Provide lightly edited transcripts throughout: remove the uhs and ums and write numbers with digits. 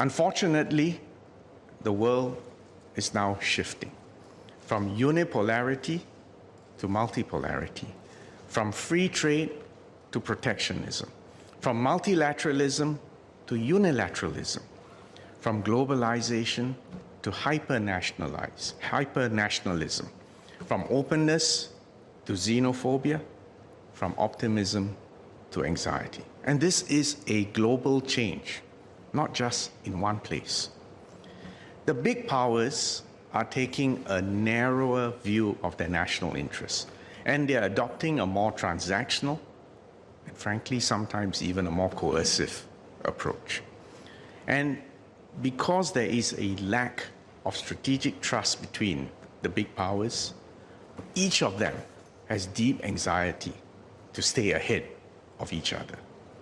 Unfortunately, the world is now shifting from unipolarity to multipolarity, from free trade to protectionism, from multilateralism to unilateralism, from globalization to hyper-nationalism, from openness to xenophobia, from optimism to anxiety. And this is a global change, not just in one place. The big powers are taking a narrower view of their national interests, and they're adopting a more transactional and frankly sometimes even a more coercive approach. And because there is a lack of strategic trust between the big powers, each of them has deep anxiety to stay ahead of each other.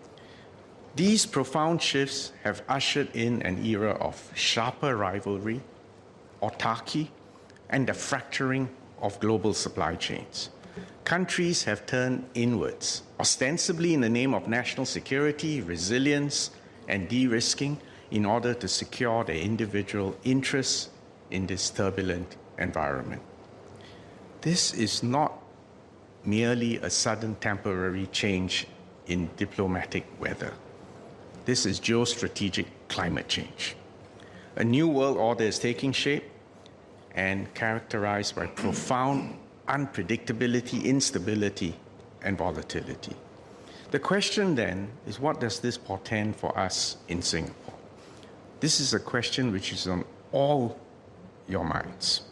These profound shifts have ushered in an era of sharper rivalry, autarky, and the fracturing of global supply chains. Countries have turned inwards, ostensibly in the name of national security, resilience, and de-risking, in order to secure their individual interests in this turbulent environment. This is not merely a sudden temporary change in diplomatic weather. This is geostrategic climate change. A new world order is taking shape and characterized by profound unpredictability, instability, and volatility. The question then is, what does this portend for us in Singapore? This is a question which is on all your minds.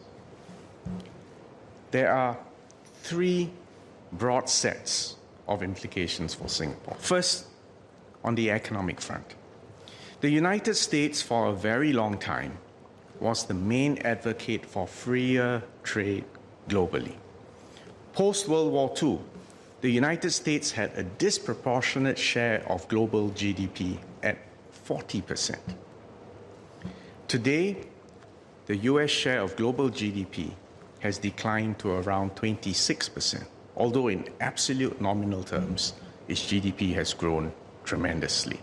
There are three broad sets of implications for Singapore. First, on the economic front. The United States, for a very long time, was the main advocate for freer trade globally. Post-World War II, the United States had a disproportionate share of global GDP at 40%. Today, the US share of global GDP has declined to around 26%, although in absolute nominal terms, its GDP has grown tremendously.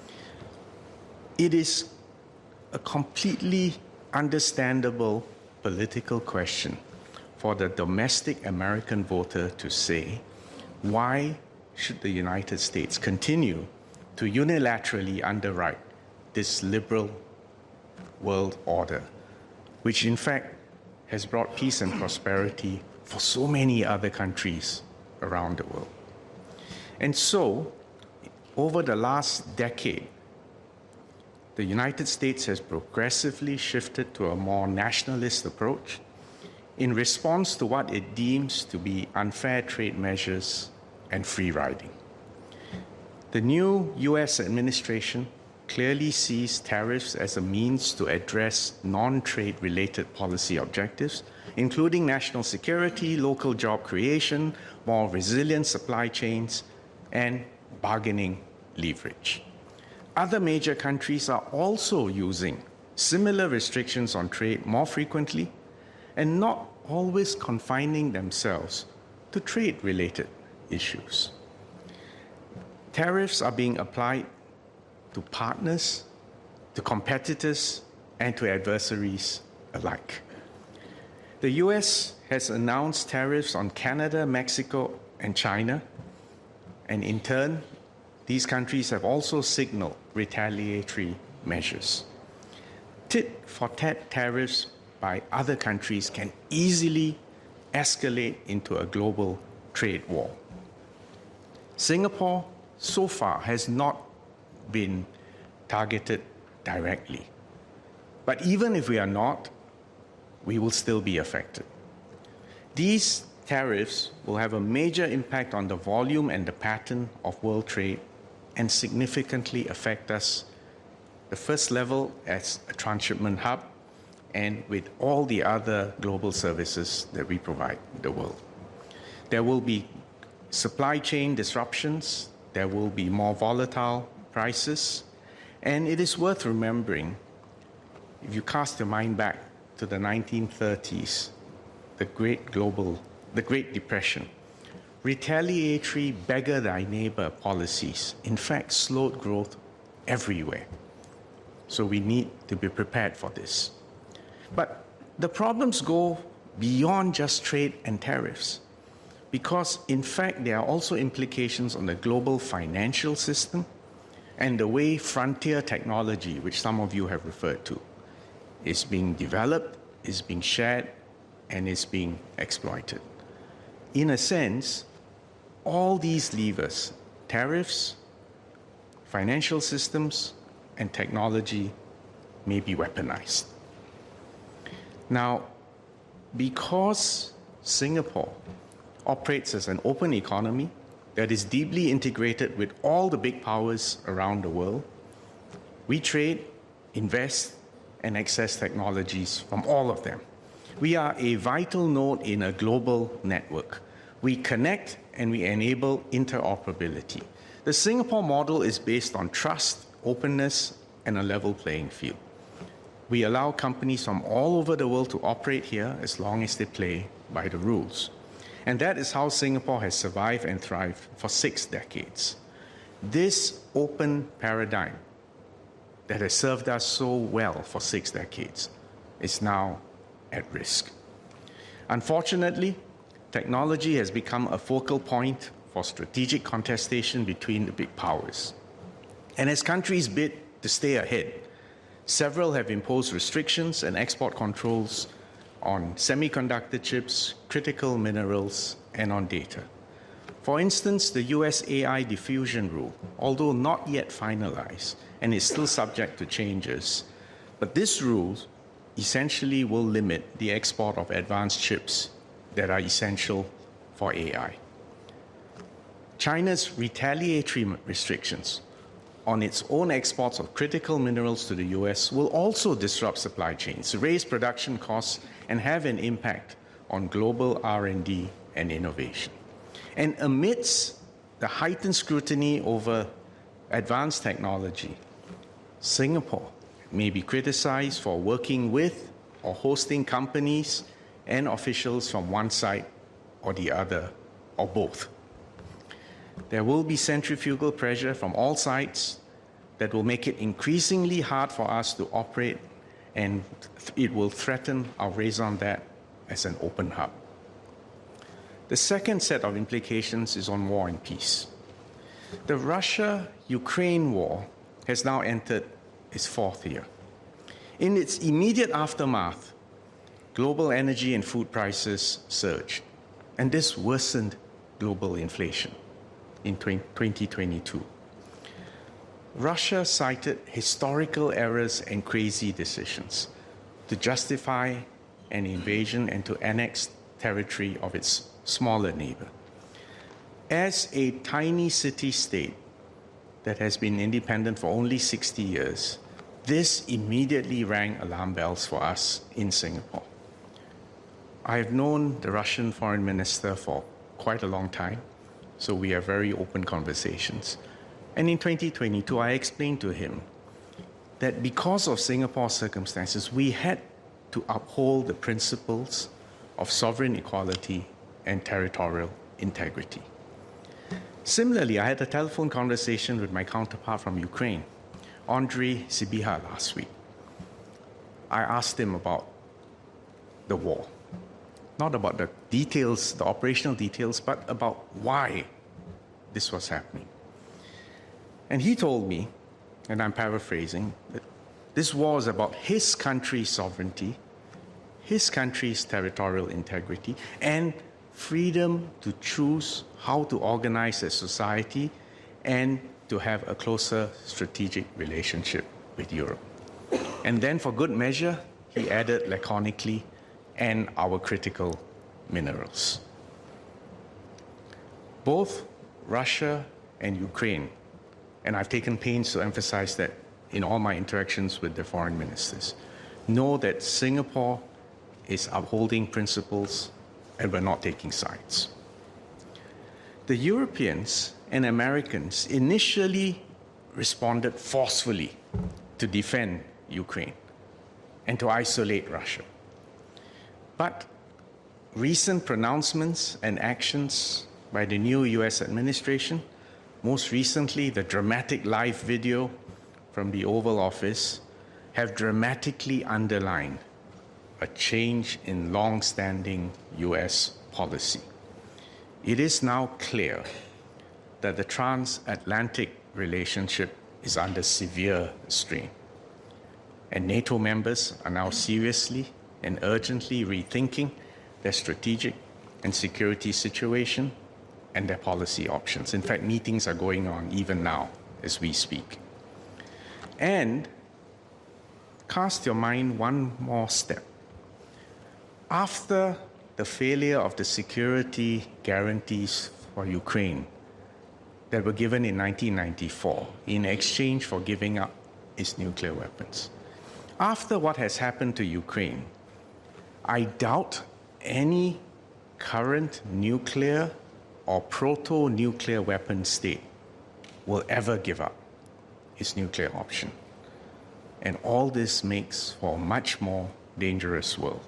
It is a completely understandable political question for the domestic American voter to say, why should the United States continue to unilaterally underwrite this liberal world order, which in fact has brought peace and prosperity for so many other countries around the world? And so, over the last decade, the United States has progressively shifted to a more nationalist approach in response to what it deems to be unfair trade measures and free riding. The new US administration clearly sees tariffs as a means to address non-trade related policy objectives, including national security, local job creation, more resilient supply chains, and bargaining leverage. Other major countries are also using similar restrictions on trade more frequently and not always confining themselves to trade-related issues. Tariffs are being applied to partners, to competitors, and to adversaries alike. The US has announced tariffs on Canada, Mexico, and China, and in turn, these countries have also signaled retaliatory measures. Tit-for-tat tariffs by other countries can easily escalate into a global trade war. Singapore, so far, has not been targeted directly. But even if we are not, we will still be affected. These tariffs will have a major impact on the volume and the pattern of world trade and significantly affect us, the first level as a transshipment hub and with all the other global services that we provide the world. There will be supply chain disruptions, there will be more volatile prices, and it is worth remembering, if you cast your mind back to the 1930s, the Great Depression, retaliatory beggar thy neighbor policies, in fact, slowed growth everywhere. So we need to be prepared for this. But the problems go beyond just trade and tariffs, because in fact there are also implications on the global financial system and the way frontier technology, which some of you have referred to, is being developed, is being shared, and is being exploited. In a sense, all these levers, tariffs, financial systems, and technology, may be weaponized. Now, because Singapore operates as an open economy that is deeply integrated with all the big powers around the world, we trade, invest, and access technologies from all of them. We are a vital node in a global network. We connect and we enable interoperability. The Singapore model is based on trust, openness, and a level playing field. We allow companies from all over the world to operate here as long as they play by the rules. And that is how Singapore has survived and thrived for 6 decades. This open paradigm that has served us so well for 6 decades is now at risk. Unfortunately, technology has become a focal point for strategic contestation between the big powers. And as countries bid to stay ahead, several have imposed restrictions and export controls on semiconductor chips, critical minerals, and on data. For instance, the US AI diffusion rule, although not yet finalized and is still subject to changes, but this rule essentially will limit the export of advanced chips that are essential for AI. China's retaliatory restrictions on its own exports of critical minerals to the US will also disrupt supply chains, raise production costs, and have an impact on global R&D and innovation. And amidst the heightened scrutiny over advanced technology, Singapore may be criticized for working with or hosting companies and officials from one side or the other, or both. There will be centrifugal pressure from all sides that will make it increasingly hard for us to operate, and it will threaten our raison d'etre as an open hub. The second set of implications is on war and peace. The Russia-Ukraine war has now entered its 4th year. In its immediate aftermath, global energy and food prices surged, and this worsened global inflation in 2022. Russia cited historical errors and crazy decisions to justify an invasion and to annex territory of its smaller neighbor. As a tiny city-state that has been independent for only 60 years, this immediately rang alarm bells for us in Singapore. I have known the Russian foreign minister for quite a long time, so we have very open conversations. And in 2022, I explained to him that because of Singapore's circumstances, we had to uphold the principles of sovereign equality and territorial integrity. Similarly, I had a telephone conversation with my counterpart from Ukraine, Andriy Sybiha, last week. I asked him about the war, not about the details, the operational details, but about why this was happening. And he told me, and I'm paraphrasing, that this war is about his country's sovereignty, his country's territorial integrity, and freedom to choose how to organize a society and to have a closer strategic relationship with Europe. And then for good measure, he added laconically, and our critical minerals. Both Russia and Ukraine, and I've taken pains to emphasize that in all my interactions with the foreign ministers, know that Singapore is upholding principles and we're not taking sides. The Europeans and Americans initially responded forcefully to defend Ukraine and to isolate Russia. But recent pronouncements and actions by the new US administration, most recently the dramatic live video from the Oval Office, have dramatically underlined a change in long-standing US policy. It is now clear that the transatlantic relationship is under severe strain, and NATO members are now seriously and urgently rethinking their strategic and security situation and their policy options. In fact, meetings are going on even now as we speak. And cast your mind one more step. After the failure of the security guarantees for Ukraine that were given in 1994 in exchange for giving up its nuclear weapons, after what has happened to Ukraine, I doubt any current nuclear or proto-nuclear weapon state will ever give up its nuclear option. And all this makes for a much more dangerous world.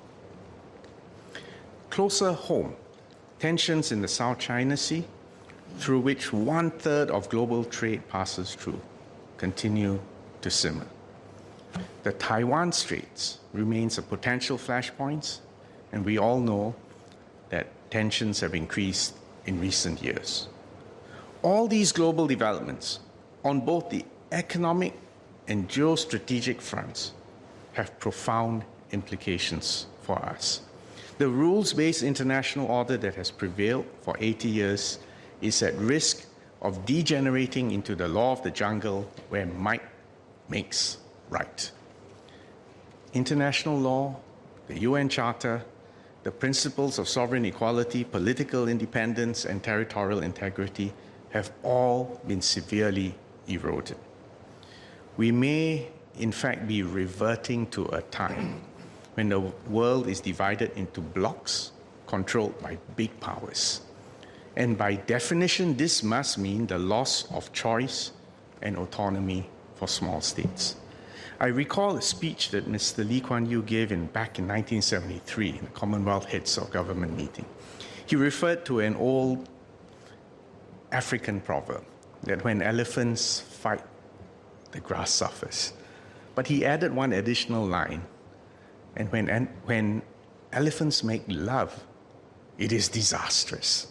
Closer home, tensions in the South China Sea, through which 1/3 of global trade passes through, continue to simmer. The Taiwan Straits remains a potential flashpoint, and we all know that tensions have increased in recent years. All these global developments on both the economic and geostrategic fronts have profound implications for us. The rules-based international order that has prevailed for 80 years is at risk of degenerating into the law of the jungle where might makes right. International law, the UN Charter, the principles of sovereign equality, political independence, and territorial integrity have all been severely eroded. We may, in fact, be reverting to a time when the world is divided into blocs controlled by big powers. And by definition, this must mean the loss of choice and autonomy for small states. I recall a speech that Mr. Lee Kuan Yew gave back in 1973 in the Commonwealth Heads of Government meeting. He referred to an old African proverb that when elephants fight, the grass suffers. But he added one additional line, and when elephants make love, it is disastrous.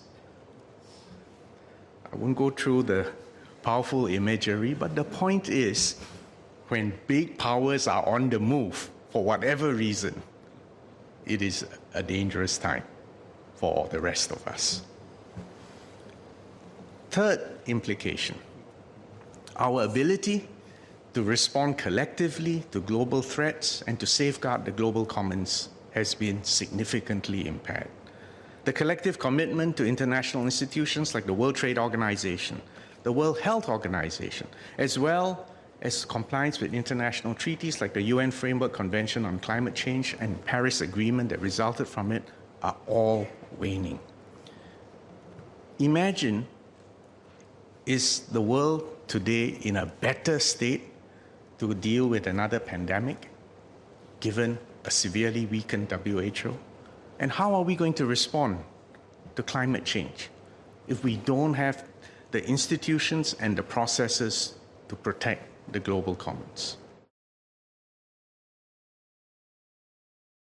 I won't go through the powerful imagery, but the point is, when big powers are on the move, for whatever reason, it is a dangerous time for the rest of us. Third implication, our ability to respond collectively to global threats and to safeguard the global commons has been significantly impaired. The collective commitment to international institutions like the World Trade Organization, the World Health Organization, as well as compliance with international treaties like the UN Framework Convention on Climate Change and Paris Agreement that resulted from it, are all waning. Imagine, is the world today in a better state to deal with another pandemic, given a severely weakened WHO? And how are we going to respond to climate change if we don't have the institutions and the processes to protect the global commons?